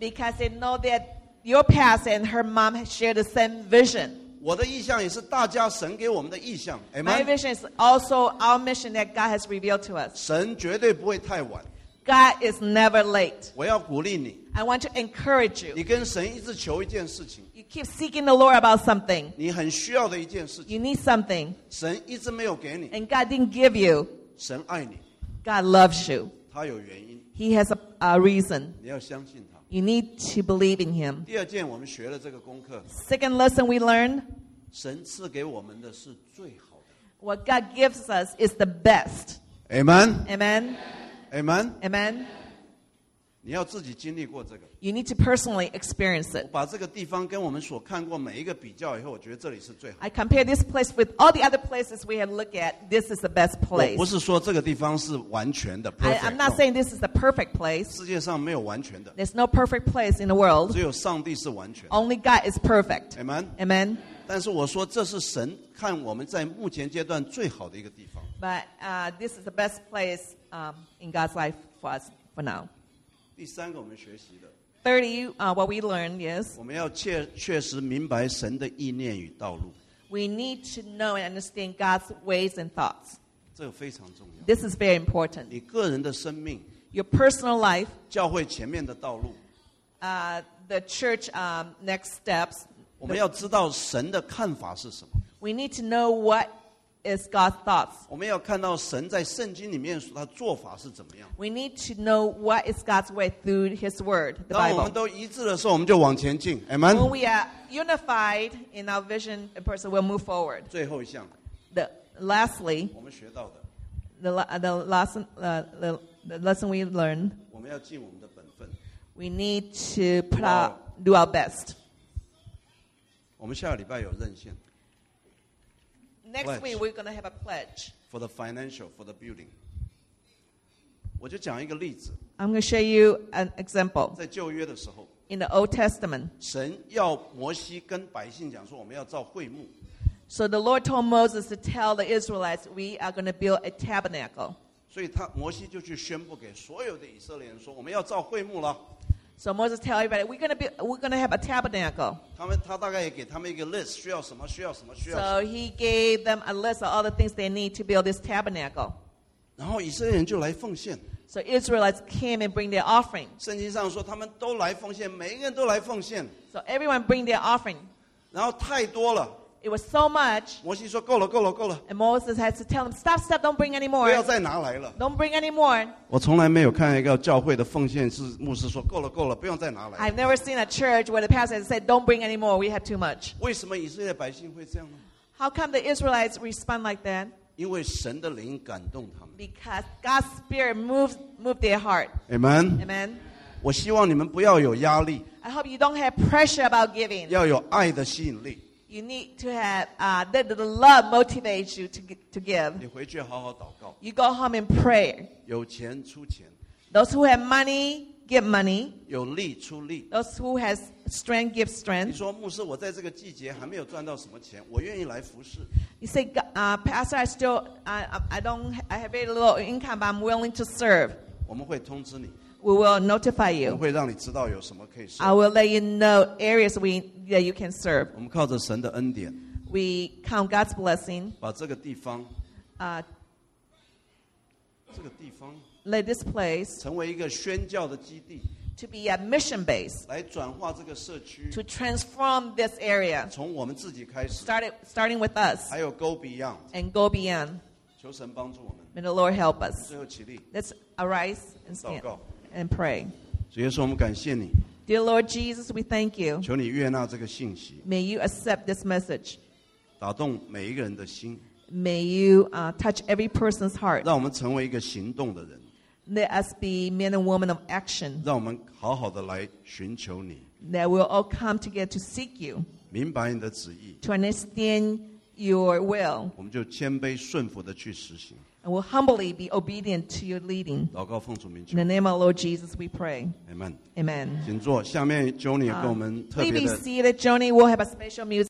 Because they know that your pastor and her mom share the same vision. 我的意向也是大家神给我们的意向。 My Amen。 vision is also our mission that God has revealed to us. 神绝对不会太晚。 God is never late. 我要鼓励你， I want to encourage 你 you. 跟神一直求一件事情， You keep seeking the Lord about something. 你很需要的一件事情， You need something, 神一直没有给你。 and God didn't give you. 神爱你， God loves you. 他有原因， He has a, a reason. 你要相信他。 You need to believe in Him. 第二件，我们学了这个功课， Second lesson we learned, 神赐给我们的是最好的。 what God gives us is the best. Amen，Amen。 Amen? Amen Amen? 你要自己经历过这个。 You need to personally experience 我 it. 把这个地方跟我们所看过每一个比较以后，我觉得这里是最好。 I compare this place with all the other places we have looked at. This is the best 我 place. 不是说这个地方是完全的 I, perfect， I'm not ，no saying this is the perfect place. 世界上没有完全的， There's no perfect place in the world. 只有上帝是完全的。 Only God is perfect. Amen。 Amen? 但是我说这是神看我们在目前阶段最好的一个地方。 But uh, this is the best place um, in God's life for us for now. 第三个我们学习的， thirty, uh, what we learned is 我们要确确实明白神的意念与道路， we need to know and understand God's ways and thoughts. 这个非常重要。 This is very important. 你个人的生命、 Your personal life, 教会前面的道路， uh, the church um, next steps. 我们要知道神的看法是什么。 We need to know what is God's thoughts. 我们要看到神在圣经里面他做法是怎么样。 We need to know what is God's way through His Word, the 当我们 Bible. 都一致的时候，我们就往前进。 When Amen。 we are unified in our vision, a person will move forward. 最后一项， The, lastly, 我们学到的， the, la- the, lesson, uh, the, the lesson we learned, 我们要尽我们的本分。 we need to put our, do our best. 我们下个礼拜有任线 Next Pledge. week, we're going to have a pledge. for the financial for the building。我就讲一个例子， I'm going to show you an example. 在旧约的时候， In the Old Testament, 神要摩西跟百姓讲说，我们要造会幕。 so the Lord told Moses to tell the Israelites, we are going to build a tabernacle. 所以他摩西就去宣布给所有的以色列人说，我们要造会幕了。 So Moses tell everybody, we're going to be, we're going to have a tabernacle. 他们他大概也给他们一个 list，需要什么，需要什么，需要什 So 么。 he gave them a list of all the things they need to build this tabernacle. 然后以色列人就来奉献。 So Israelites came and bring their offering. 圣经上说他们都来奉献，每一个人都来奉献。 So everyone bring their offering. 然后太多了， It was so much, 摩西说够了，够了，够了， and Moses had to tell them, stop, stop, don't bring any 不 more. 要再拿来了。 Don't bring any more. 我从来没有看一个教会的奉献是牧师说够了，够了，不用再拿来。 I've never seen a church where the pastor has said, don't bring any more, we have too much. 为什么以色列百姓会这样呢？ How come the Israelites respond like that? 因为神的灵感动他们。 Because God's Spirit moves, moved their heart. Amen。 Amen. 我希望你们不要有压力， I hope you don't have pressure about giving. 要有爱的吸引力。 You need to have, uh, the, the love motivates you to, gi- to give. 你回去好好祷告， You go home and pray. 有钱出钱， Those who have money, give money. 有力出力。 Those who has strength, give 你 strength. 说牧师，我在这个季节还没有赚到什么钱，我愿意来服侍。 You say, uh, Pastor, I still, I, I I don't, I have very little income, but I'm willing to serve. 我们会通知你， We will notify 我们 you. 会让你知道有什么可以 I 做。 will let you know areas we, that you can serve. 我们靠着神的恩典， We count God's blessing. 把这个地方， Uh, 这个地方 let this place 成为一个宣教的基地， to be a mission base, 来转化这个社区， to transform this area, 从我们自己开始， started, starting with us 还有 Go Beyond， and go beyond. 求神帮助我们。 May the Lord help us. 最后起立， Let's arise and stand 祷告。 and pray. 主耶稣，我们感谢你， Dear Lord Jesus, we thank you. 求你悦纳这个信息， May you accept this message. 打动每一个人的心， May you uh, touch every person's heart. 让我们成为一个行动的人， Let us be men and women of action. 让我们好好的来寻求你， That we'll all come together to seek you, 明白你的旨意， to understand your will, 我们就谦卑顺服的去实行。 and will humbly be obedient to your leading. 祷告奉主名 In 求 the name of Lord Jesus, we pray. ，Amen。 Amen. 请坐，下面 Johnny 跟我们特 Please 别 be 的。 seated. Joni will have a special music.